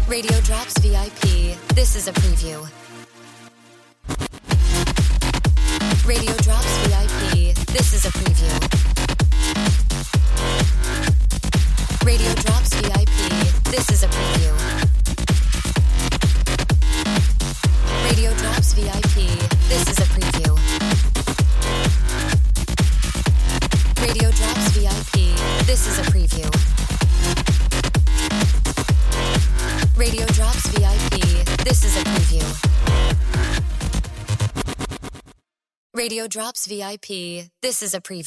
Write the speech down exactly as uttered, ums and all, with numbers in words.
Radio Drops V I P. This is a preview. Radio Drops V I P. This is a preview. Radio Drops V I P. This is a preview. Radio Drops V I P. This is a preview. Radio Drops V I P. This is a preview. Radio Drops V I P. This is a preview. Radio Drops V I P. This is a preview.